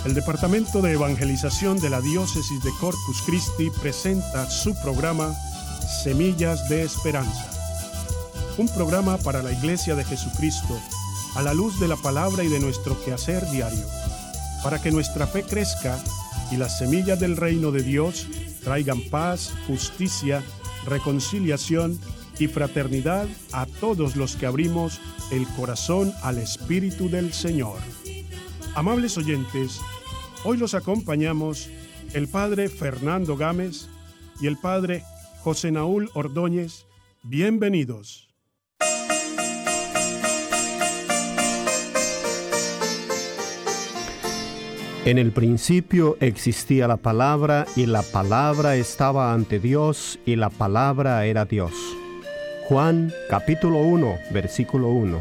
El Departamento de Evangelización de la Diócesis de Corpus Christi presenta su programa Semillas de Esperanza. Un programa para la Iglesia de Jesucristo a la luz de la palabra y de nuestro quehacer diario, para que nuestra fe crezca y las semillas del reino de Dios traigan paz, justicia, reconciliación y fraternidad a todos los que abrimos el corazón al Espíritu del Señor. Amables oyentes, hoy los acompañamos el Padre Fernando Gámez y el Padre José Naúl Ordóñez. Bienvenidos. En el principio existía la palabra, y la palabra estaba ante Dios, y la palabra era Dios. Juan, capítulo 1, versículo 1.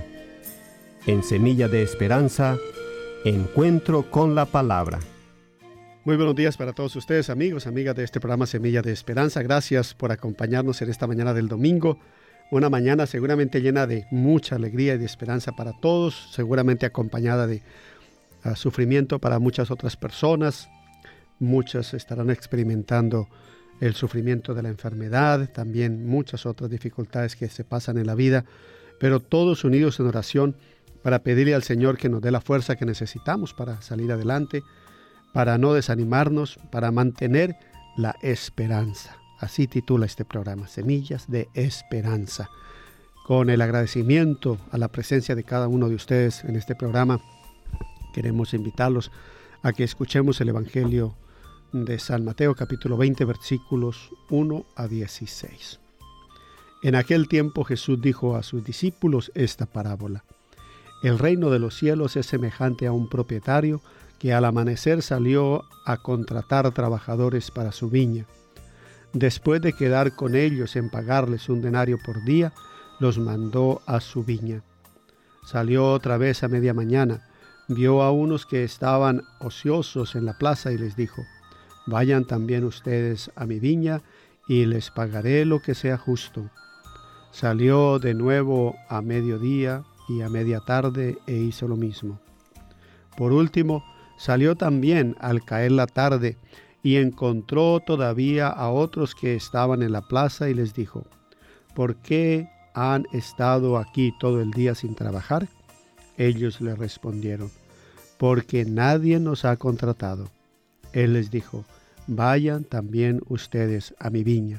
En Semilla de Esperanza, encuentro con la palabra. Muy buenos días para todos ustedes, amigos, amigas de este programa Semilla de Esperanza. Gracias por acompañarnos en esta mañana del domingo. Una mañana seguramente llena de mucha alegría y de esperanza para todos, seguramente acompañada de sufrimiento para muchas otras personas. Muchas estarán experimentando el sufrimiento de la enfermedad, también muchas otras dificultades que se pasan en la vida, pero todos unidos en oración para pedirle al Señor que nos dé la fuerza que necesitamos para salir adelante, para no desanimarnos, para mantener la esperanza. Así titula este programa, Semillas de Esperanza. Con el agradecimiento a la presencia de cada uno de ustedes en este programa, queremos invitarlos a que escuchemos el Evangelio de San Mateo, capítulo 20, versículos 1 a 16. En aquel tiempo Jesús dijo a sus discípulos esta parábola. El reino de los cielos es semejante a un propietario que al amanecer salió a contratar trabajadores para su viña. Después de quedar con ellos en pagarles un denario por día, los mandó a su viña. Salió otra vez a media mañana. Vio a unos que estaban ociosos en la plaza y les dijo, vayan también ustedes a mi viña y les pagaré lo que sea justo. Salió de nuevo a mediodía y a media tarde e hizo lo mismo. Por último, salió también al caer la tarde y encontró todavía a otros que estaban en la plaza y les dijo, ¿por qué han estado aquí todo el día sin trabajar? Ellos le respondieron, porque nadie nos ha contratado. Él les dijo, vayan también ustedes a mi viña.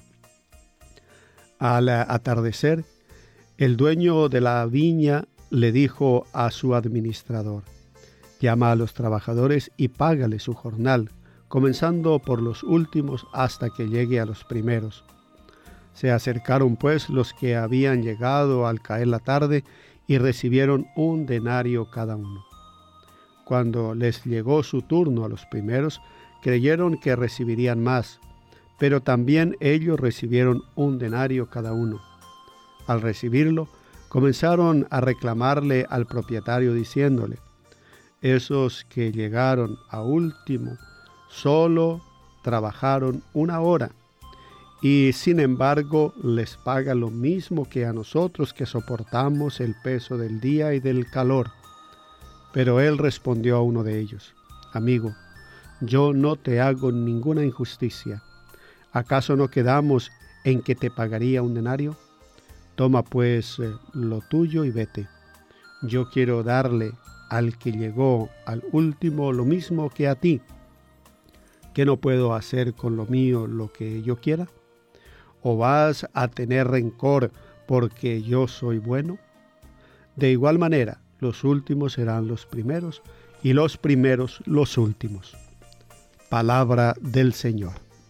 Al atardecer, el dueño de la viña le dijo a su administrador, llama a los trabajadores y págale su jornal, comenzando por los últimos hasta que llegue a los primeros. Se acercaron pues los que habían llegado al caer la tarde y recibieron un denario cada uno. Cuando les llegó su turno a los primeros, creyeron que recibirían más, pero también ellos recibieron un denario cada uno. Al recibirlo, comenzaron a reclamarle al propietario diciéndole, esos que llegaron a último solo trabajaron 1 hora, y sin embargo les paga lo mismo que a nosotros que soportamos el peso del día y del calor. Pero él respondió a uno de ellos, amigo, yo no te hago ninguna injusticia. ¿Acaso no quedamos en que te pagaría un denario? Toma pues lo tuyo y vete. Yo quiero darle al que llegó al último lo mismo que a ti. ¿Qué no puedo hacer con lo mío lo que yo quiera? ¿O vas a tener rencor porque yo soy bueno? De igual manera, los últimos serán los primeros y los primeros los últimos. Palabra del Señor.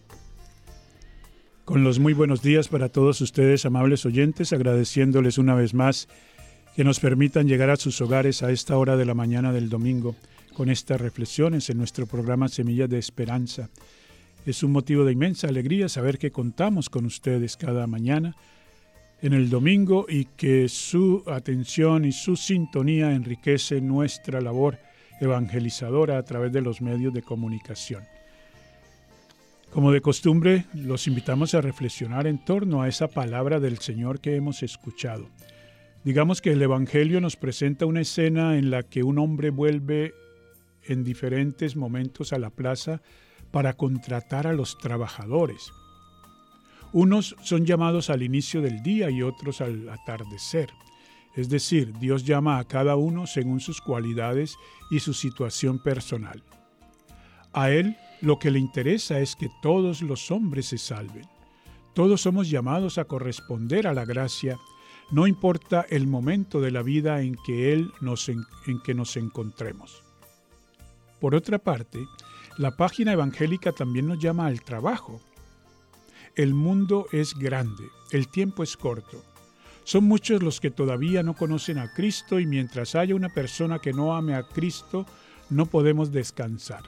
Con los muy buenos días para todos ustedes, amables oyentes, agradeciéndoles una vez más que nos permitan llegar a sus hogares a esta hora de la mañana del domingo con estas reflexiones en nuestro programa Semillas de Esperanza. Es un motivo de inmensa alegría saber que contamos con ustedes cada mañana en el domingo y que su atención y su sintonía enriquece nuestra labor evangelizadora a través de los medios de comunicación. Como de costumbre, los invitamos a reflexionar en torno a esa palabra del Señor que hemos escuchado. Digamos que el Evangelio nos presenta una escena en la que un hombre vuelve en diferentes momentos a la plaza para contratar a los trabajadores. Unos son llamados al inicio del día y otros al atardecer. Es decir, Dios llama a cada uno según sus cualidades y su situación personal. A Él lo que le interesa es que todos los hombres se salven. Todos somos llamados a corresponder a la gracia, no importa el momento de la vida en que nos encontremos. Por otra parte, la página evangélica también nos llama al trabajo. El mundo es grande, el tiempo es corto. Son muchos los que todavía no conocen a Cristo y mientras haya una persona que no ame a Cristo, no podemos descansar.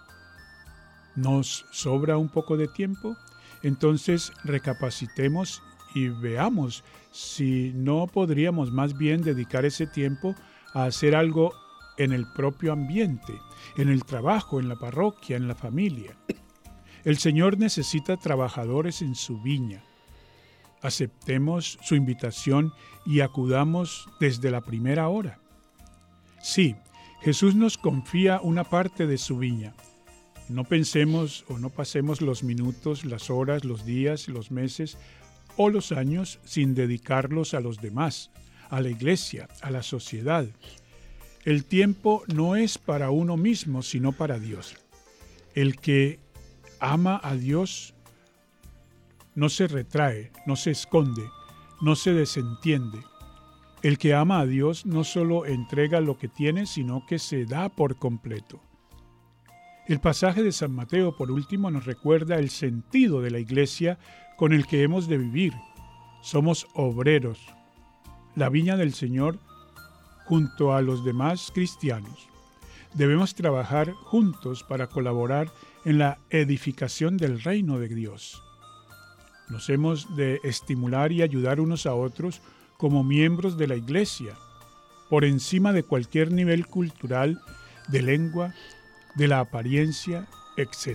¿Nos sobra un poco de tiempo? Entonces recapacitemos y veamos si no podríamos más bien dedicar ese tiempo a hacer algo en el propio ambiente, en el trabajo, en la parroquia, en la familia. El Señor necesita trabajadores en su viña. Aceptemos su invitación y acudamos desde la primera hora. Sí, Jesús nos confía una parte de su viña. No pensemos o no pasemos los minutos, las horas, los días, los meses o los años sin dedicarlos a los demás, a la iglesia, a la sociedad. El tiempo no es para uno mismo, sino para Dios. El que ama a Dios no se retrae, no se esconde, no se desentiende. El que ama a Dios no solo entrega lo que tiene, sino que se da por completo. El pasaje de San Mateo, por último, nos recuerda el sentido de la iglesia con el que hemos de vivir. Somos obreros, la viña del Señor junto a los demás cristianos. Debemos trabajar juntos para colaborar en la edificación del reino de Dios. Nos hemos de estimular y ayudar unos a otros como miembros de la iglesia, por encima de cualquier nivel cultural, de lengua, de la apariencia, etc.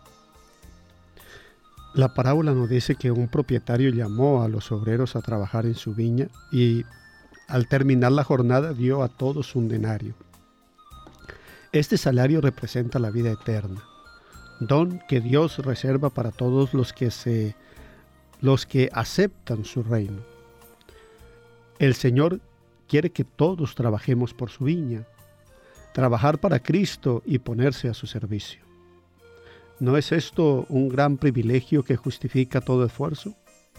La parábola nos dice que un propietario llamó a los obreros a trabajar en su viña y al terminar la jornada dio a todos un denario. Este salario representa la vida eterna, don que Dios reserva para todos los que aceptan su reino. El Señor quiere que todos trabajemos por su viña, trabajar para Cristo y ponerse a su servicio. ¿No es esto un gran privilegio que justifica todo esfuerzo?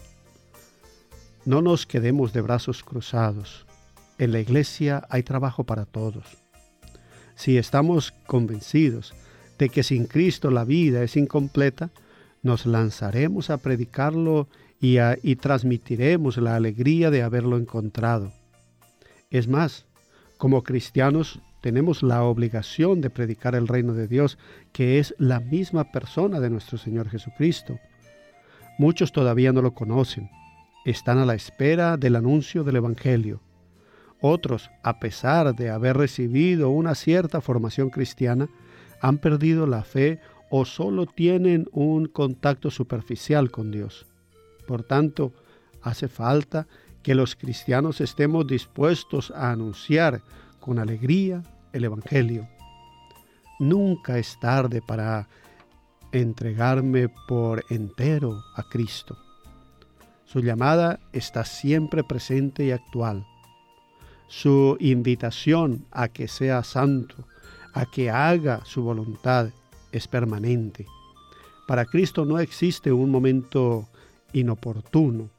No nos quedemos de brazos cruzados. En la iglesia hay trabajo para todos. Si estamos convencidos de que sin Cristo la vida es incompleta, nos lanzaremos a predicarlo y transmitiremos la alegría de haberlo encontrado. Es más, como cristianos tenemos la obligación de predicar el reino de Dios, que es la misma persona de nuestro Señor Jesucristo. Muchos todavía no lo conocen. Están a la espera del anuncio del Evangelio. Otros, a pesar de haber recibido una cierta formación cristiana, han perdido la fe o solo tienen un contacto superficial con Dios. Por tanto, hace falta que los cristianos estemos dispuestos a anunciar con alegría el Evangelio. Nunca es tarde para entregarme por entero a Cristo. Su llamada está siempre presente y actual. Su invitación a que sea santo, a que haga su voluntad, es permanente. Para Cristo no existe un momento inoportuno.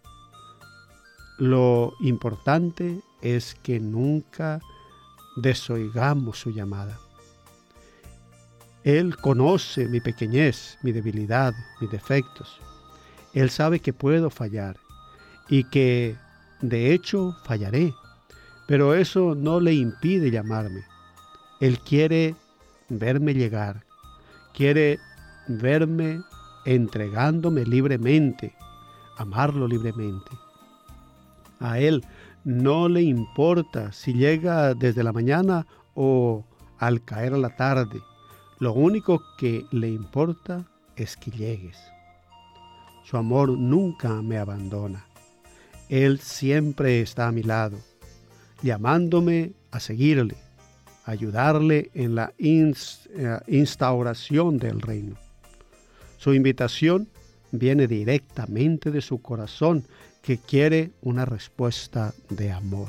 Lo importante es que nunca desoigamos su llamada. Él conoce mi pequeñez, mi debilidad, mis defectos. Él sabe que puedo fallar y que, de hecho, fallaré. Pero eso no le impide llamarme. Él quiere verme llegar. Quiere verme entregándome libremente, amarlo libremente. A Él no le importa si llega desde la mañana o al caer a la tarde. Lo único que le importa es que llegues. Su amor nunca me abandona. Él siempre está a mi lado, llamándome a seguirle. ayudarle en la instauración del reino. Su invitación viene directamente de su corazón, que quiere una respuesta de amor.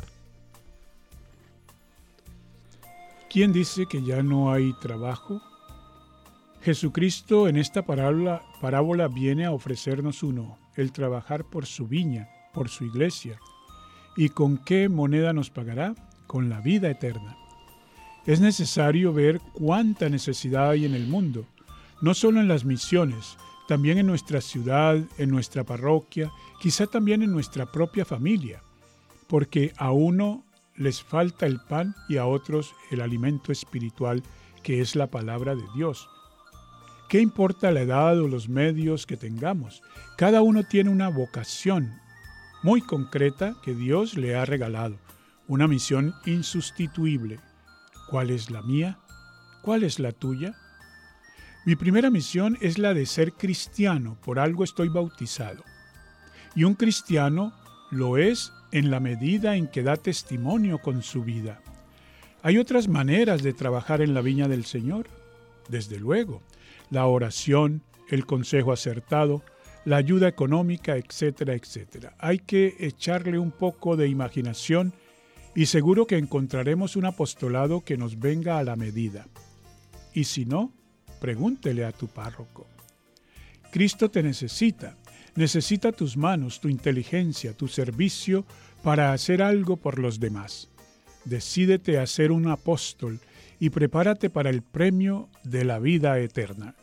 ¿Quién dice que ya no hay trabajo? Jesucristo en esta parábola viene a ofrecernos uno, el trabajar por su viña, por su iglesia. ¿Y con qué moneda nos pagará? Con la vida eterna. Es necesario ver cuánta necesidad hay en el mundo, no solo en las misiones, también en nuestra ciudad, en nuestra parroquia, quizá también en nuestra propia familia, porque a uno les falta el pan y a otros el alimento espiritual, que es la palabra de Dios. ¿Qué importa la edad o los medios que tengamos? Cada uno tiene una vocación muy concreta que Dios le ha regalado, una misión insustituible. ¿Cuál es la mía? ¿Cuál es la tuya? Mi primera misión es la de ser cristiano, por algo estoy bautizado. Y un cristiano lo es en la medida en que da testimonio con su vida. ¿Hay otras maneras de trabajar en la viña del Señor? Desde luego, la oración, el consejo acertado, la ayuda económica, etcétera, etcétera. Hay que echarle un poco de imaginación y seguro que encontraremos un apostolado que nos venga a la medida. Y si no, pregúntele a tu párroco. Cristo te necesita tus manos, tu inteligencia, tu servicio para hacer algo por los demás. Decídete a ser un apóstol y prepárate para el premio de la vida eterna.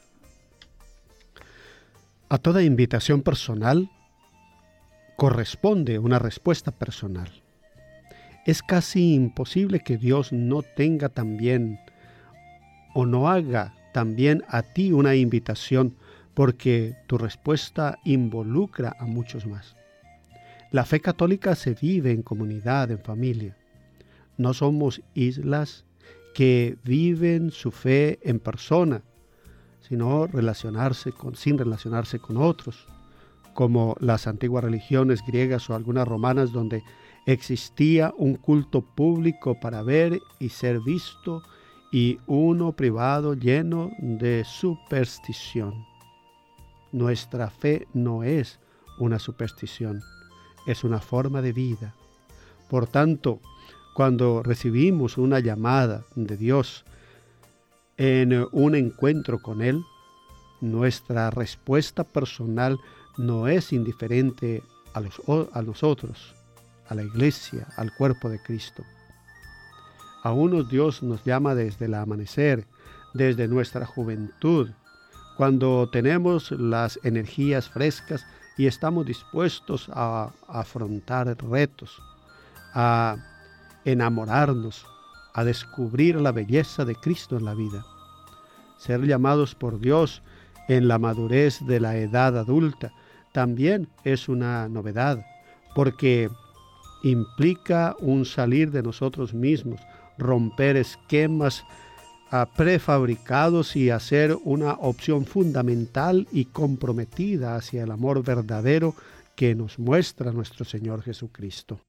A toda invitación personal corresponde una respuesta personal. Es casi imposible que Dios no tenga también o no haga también a ti una invitación, porque tu respuesta involucra a muchos más. La fe católica se vive en comunidad, en familia. No somos islas que viven su fe en persona, sino sin relacionarse con otros, como las antiguas religiones griegas o algunas romanas, donde existía un culto público para ver y ser visto, y uno privado lleno de superstición. Nuestra fe no es una superstición, es una forma de vida. Por tanto, cuando recibimos una llamada de Dios en un encuentro con Él, nuestra respuesta personal no es indiferente a nosotros, a la iglesia, al cuerpo de Cristo. A unos Dios nos llama desde el amanecer, desde nuestra juventud, cuando tenemos las energías frescas y estamos dispuestos a afrontar retos, a enamorarnos, a descubrir la belleza de Cristo en la vida. Ser llamados por Dios en la madurez de la edad adulta también es una novedad, porque implica un salir de nosotros mismos, romper esquemas prefabricados y hacer una opción fundamental y comprometida hacia el amor verdadero que nos muestra nuestro Señor Jesucristo.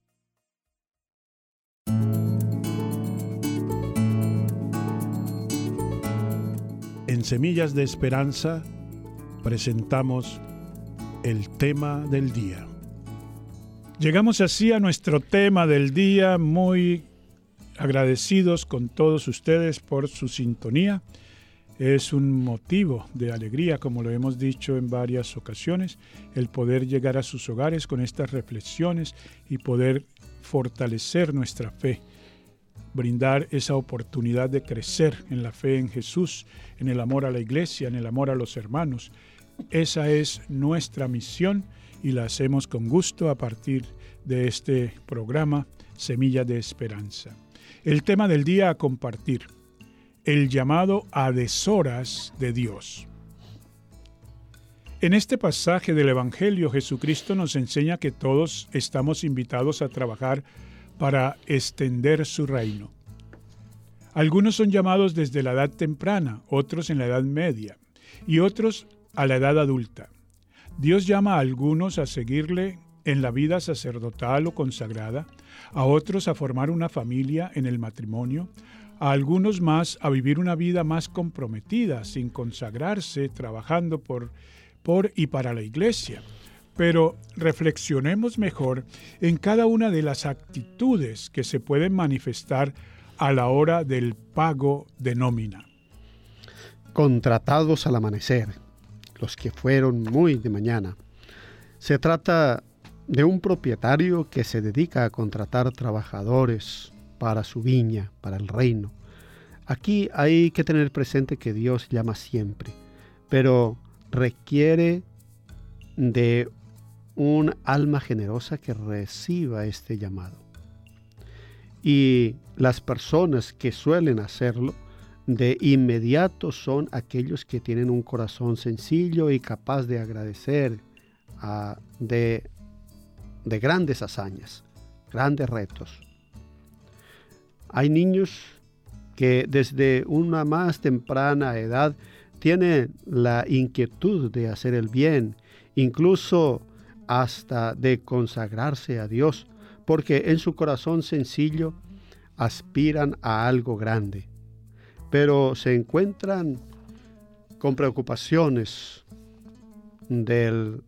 En Semillas de Esperanza presentamos el tema del día. Llegamos así a nuestro tema del día, muy agradecidos con todos ustedes por su sintonía. Es un motivo de alegría, como lo hemos dicho en varias ocasiones, el poder llegar a sus hogares con estas reflexiones y poder fortalecer nuestra fe, brindar esa oportunidad de crecer en la fe en Jesús, en el amor a la iglesia, en el amor a los hermanos. Esa es nuestra misión y la hacemos con gusto a partir de este programa Semilla de Esperanza. El tema del día a compartir: el llamado a deshoras de Dios. En este pasaje del Evangelio, Jesucristo nos enseña que todos estamos invitados a trabajar para extender su reino. Algunos son llamados desde la edad temprana, otros en la edad media y otros a la edad adulta. Dios llama a algunos a seguirle en la vida sacerdotal o consagrada, a otros a formar una familia en el matrimonio, a algunos más a vivir una vida más comprometida, sin consagrarse, trabajando por y para la iglesia. Pero reflexionemos mejor en cada una de las actitudes que se pueden manifestar a la hora del pago de nómina. Contratados al amanecer, los que fueron muy de mañana. Se trata de un propietario que se dedica a contratar trabajadores para su viña, para el reino. Aquí hay que tener presente que Dios llama siempre, pero requiere de un alma generosa que reciba este llamado. Y las personas que suelen hacerlo de inmediato son aquellos que tienen un corazón sencillo y capaz de agradecer de grandes hazañas, grandes retos. Hay niños que desde una más temprana edad tienen la inquietud de hacer el bien, incluso hasta de consagrarse a Dios, porque en su corazón sencillo aspiran a algo grande, pero se encuentran con preocupaciones desde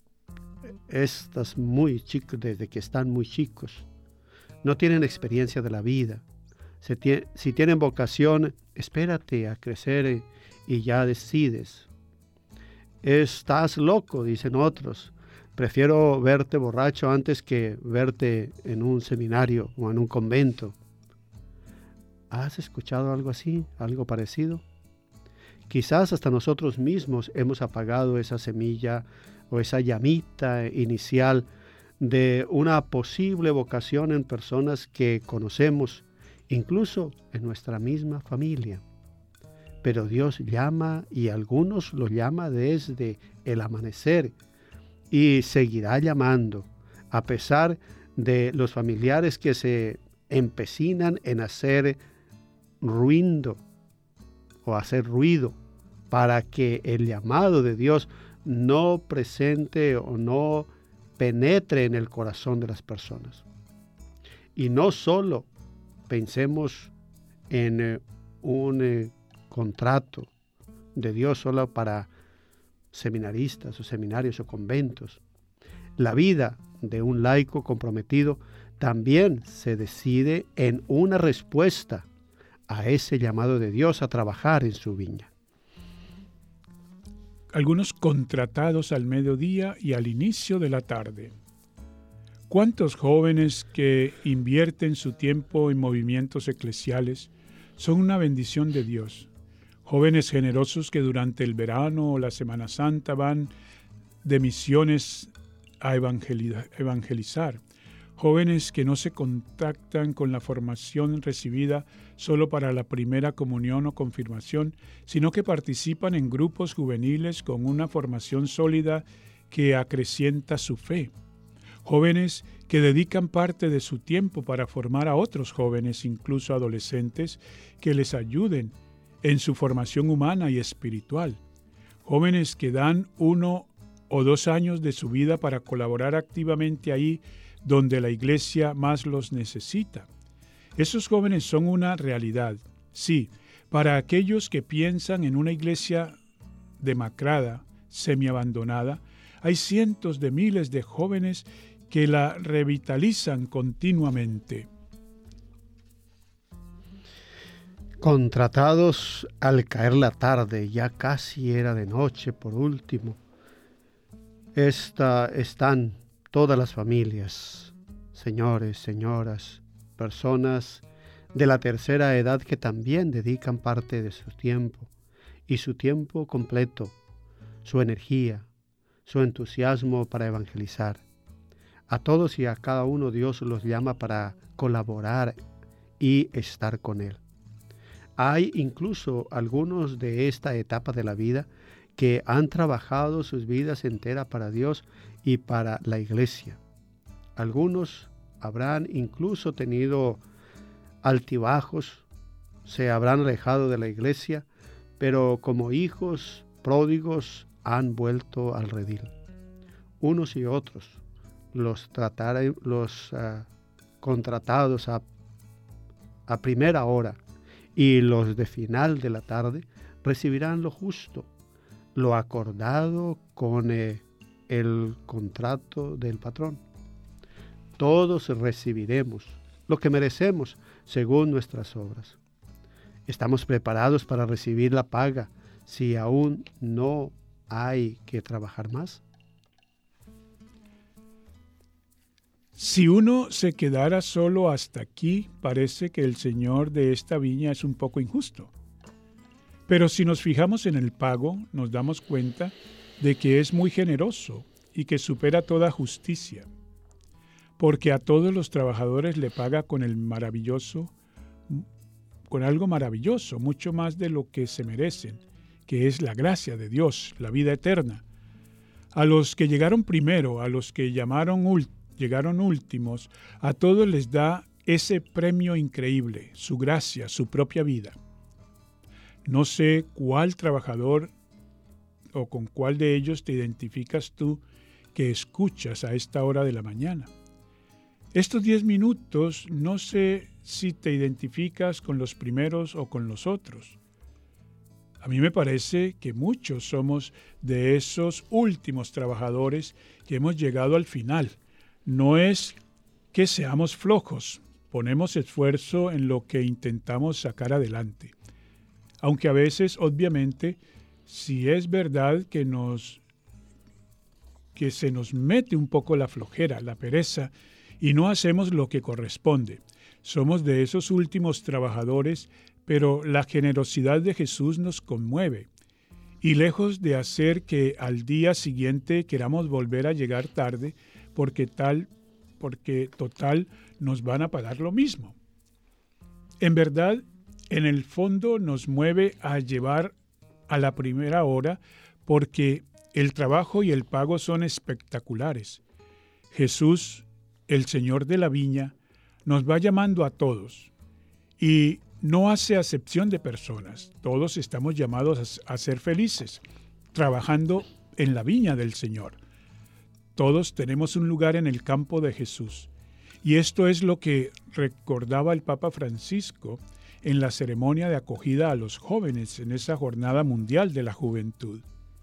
que están muy chicos. No tienen experiencia de la vida. Si tienen vocación, espérate a crecer y ya decides. Estás loco, dicen otros. Prefiero verte borracho antes que verte en un seminario o en un convento. ¿Has escuchado algo así, algo parecido? Quizás hasta nosotros mismos hemos apagado esa semilla o esa llamita inicial de una posible vocación en personas que conocemos, incluso en nuestra misma familia. Pero Dios llama, y algunos lo llama desde el amanecer, y seguirá llamando, a pesar de los familiares que se empecinan en hacer ruido para que el llamado de Dios no presente o no penetre en el corazón de las personas. Y no solo pensemos en un contrato de Dios solo para seminaristas o seminarios o conventos. La vida de un laico comprometido también se decide en una respuesta a ese llamado de Dios a trabajar en su viña. Algunos contratados al mediodía y al inicio de la tarde. ¿Cuántos jóvenes que invierten su tiempo en movimientos eclesiales son una bendición de Dios? Jóvenes generosos que durante el verano o la Semana Santa van de misiones a evangelizar. Jóvenes que no se contactan con la formación recibida solo para la primera comunión o confirmación, sino que participan en grupos juveniles con una formación sólida que acrecienta su fe. Jóvenes que dedican parte de su tiempo para formar a otros jóvenes, incluso adolescentes, que les ayuden en su formación humana y espiritual. Jóvenes que dan 1 o 2 años de su vida para colaborar activamente ahí donde la iglesia más los necesita. Esos jóvenes son una realidad, sí, para aquellos que piensan en una iglesia demacrada, semiabandonada. Hay cientos de miles de jóvenes que la revitalizan continuamente. Contratados al caer la tarde, ya casi era de noche por último. Están todas las familias, señores, señoras, personas de la tercera edad que también dedican parte de su tiempo, y su tiempo completo, su energía, su entusiasmo para evangelizar. A todos y a cada uno Dios los llama para colaborar y estar con Él. Hay incluso algunos de esta etapa de la vida que han trabajado sus vidas enteras para Dios y para la iglesia. Algunos habrán incluso tenido altibajos, se habrán alejado de la iglesia, pero como hijos pródigos han vuelto al redil. Unos y otros los contratados a primera hora y los de final de la tarde recibirán lo justo, lo acordado con el contrato del patrón. Todos recibiremos lo que merecemos según nuestras obras. ¿Estamos preparados para recibir la paga si aún no hay que trabajar más? Si uno se quedara solo hasta aquí, parece que el señor de esta viña es un poco injusto. Pero si nos fijamos en el pago, nos damos cuenta de que es muy generoso y que supera toda justicia, porque a todos los trabajadores le paga con algo maravilloso, mucho más de lo que se merecen, que es la gracia de Dios, la vida eterna. A los que llegaron primero, a los que llegaron últimos, a todos les da ese premio increíble, su gracia, su propia vida. No sé cuál trabajador o con cuál de ellos te identificas tú que escuchas a esta hora de la mañana. Estos 10 minutos no sé si te identificas con los primeros o con los otros. A mí me parece que muchos somos de esos últimos trabajadores que hemos llegado al final. No es que seamos flojos, ponemos esfuerzo en lo que intentamos sacar adelante. Aunque a veces, obviamente, si es verdad que se nos mete un poco la flojera, la pereza, y no hacemos lo que corresponde. Somos de esos últimos trabajadores, pero la generosidad de Jesús nos conmueve. Y lejos de hacer que al día siguiente queramos volver a llegar tarde, porque total nos van a pagar lo mismo. En verdad, en el fondo nos mueve a llevar a la primera hora porque el trabajo y el pago son espectaculares. Jesús, el Señor de la viña, nos va llamando a todos y no hace acepción de personas. Todos estamos llamados a ser felices, trabajando en la viña del Señor. Todos tenemos un lugar en el campo de Jesús. Y esto es lo que recordaba el Papa Francisco en la ceremonia de acogida a los jóvenes en esa Jornada Mundial de la Juventud.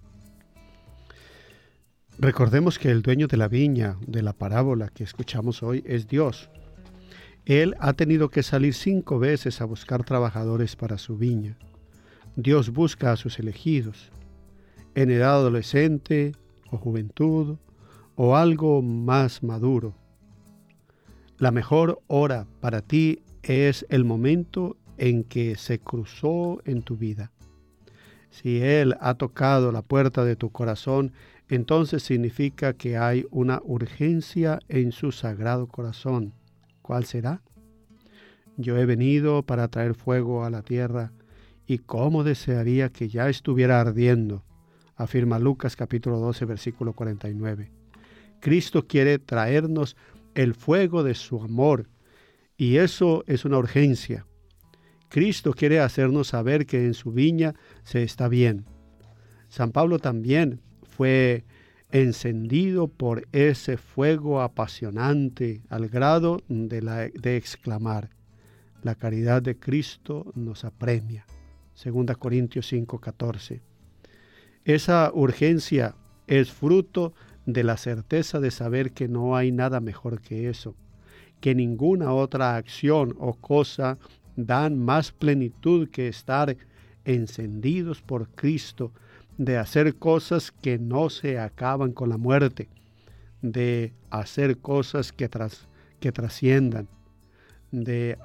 Recordemos que el dueño de la viña de la parábola que escuchamos hoy es Dios. Él ha tenido que salir 5 veces a buscar trabajadores para su viña. Dios busca a sus elegidos, en edad adolescente o juventud o algo más maduro. La mejor hora para ti es el momento en que se cruzó en tu vida. Si Él ha tocado la puerta de tu corazón, entonces significa que hay una urgencia en su sagrado corazón. ¿Cuál será? Yo he venido para traer fuego a la tierra, y cómo desearía que ya estuviera ardiendo, afirma Lucas capítulo 12, versículo 49. Cristo quiere traernos el fuego de su amor, y eso es una urgencia. Cristo quiere hacernos saber que en su viña se está bien. San Pablo también fue encendido por ese fuego apasionante al grado de exclamar: la caridad de Cristo nos apremia. 2 Corintios 5:14. Esa urgencia es fruto de la certeza de saber que no hay nada mejor que eso, que ninguna otra acción o cosa dan más plenitud que estar encendidos por Cristo, de hacer cosas que no se acaban con la muerte, de hacer cosas que trasciendan, de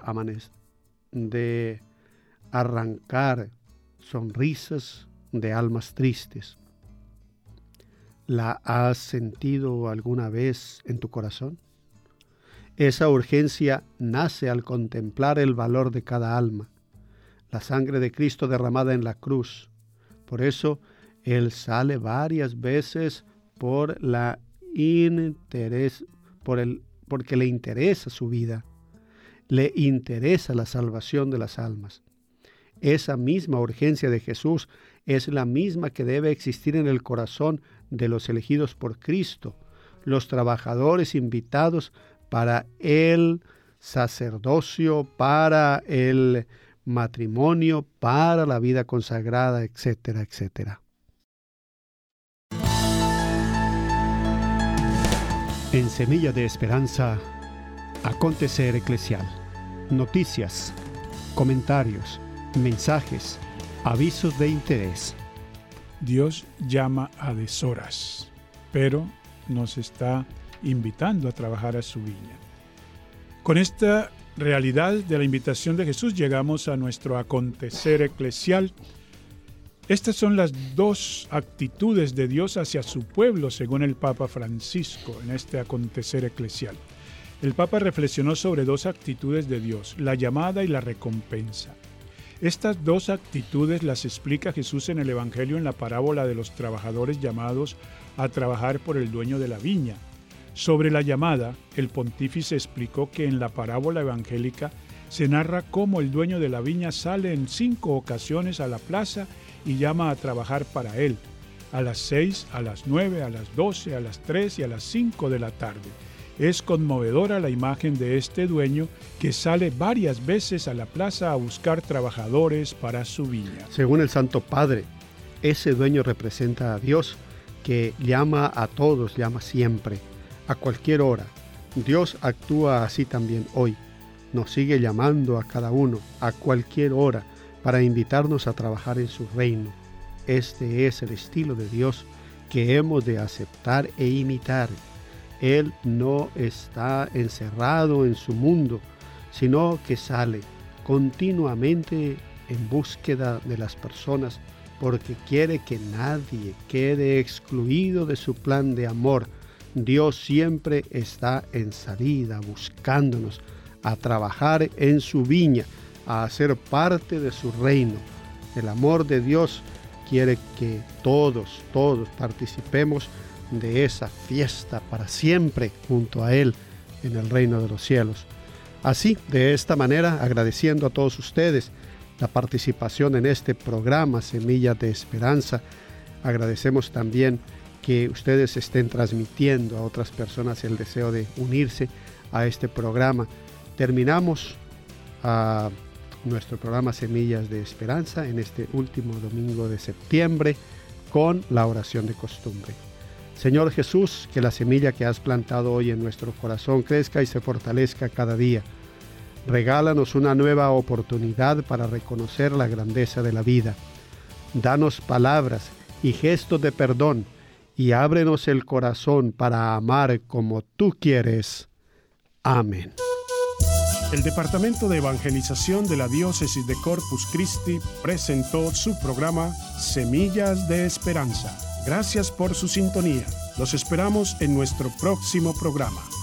arrancar sonrisas de almas tristes. ¿La has sentido alguna vez en tu corazón? Esa urgencia nace al contemplar el valor de cada alma, la sangre de Cristo derramada en la cruz. Por eso, Él sale varias veces porque le interesa su vida, le interesa la salvación de las almas. Esa misma urgencia de Jesús es la misma que debe existir en el corazón de los elegidos por Cristo, los trabajadores invitados para el sacerdocio, para el matrimonio, para la vida consagrada, etcétera, etcétera. En Semilla de Esperanza, acontecer eclesial. Noticias, comentarios, mensajes, avisos de interés. Dios llama a deshoras, pero nos está invitando a trabajar a su viña. Con esta realidad de la invitación de Jesús llegamos a nuestro acontecer eclesial. Estas son las dos actitudes de Dios hacia su pueblo, según el Papa Francisco, en este acontecer eclesial. El Papa reflexionó sobre dos actitudes de Dios, la llamada y la recompensa. Estas dos actitudes las explica Jesús en el Evangelio en la parábola de los trabajadores llamados a trabajar por el dueño de la viña. Sobre la llamada, el pontífice explicó que en la parábola evangélica se narra cómo el dueño de la viña sale en 5 ocasiones a la plaza y llama a trabajar para él, a las 6, a las 9, a las 12, a las 3 y a las 5 de la tarde. Es conmovedora la imagen de este dueño que sale varias veces a la plaza a buscar trabajadores para su viña. Según el Santo Padre, ese dueño representa a Dios, que llama a todos, llama siempre, a cualquier hora. Dios actúa así también hoy. Nos sigue llamando a cada uno, a cualquier hora, para invitarnos a trabajar en su reino. Este es el estilo de Dios que hemos de aceptar e imitar. Él no está encerrado en su mundo, sino que sale continuamente en búsqueda de las personas, porque quiere que nadie quede excluido de su plan de amor. Dios siempre está en salida, buscándonos a trabajar en su viña, a ser parte de su reino. El amor de Dios quiere que todos participemos de esa fiesta para siempre junto a Él en el reino de los cielos. Así, de esta manera, agradeciendo a todos ustedes la participación en este programa Semillas de Esperanza, agradecemos también que ustedes estén transmitiendo a otras personas el deseo de unirse a este programa. Terminamos nuestro programa Semillas de Esperanza en este último domingo de septiembre con la oración de costumbre. Señor Jesús, que la semilla que has plantado hoy en nuestro corazón crezca y se fortalezca cada día. Regálanos una nueva oportunidad para reconocer la grandeza de la vida. Danos palabras y gestos de perdón y ábrenos el corazón para amar como tú quieres. Amén. El Departamento de Evangelización de la Diócesis de Corpus Christi presentó su programa Semillas de Esperanza. Gracias por su sintonía. Los esperamos en nuestro próximo programa.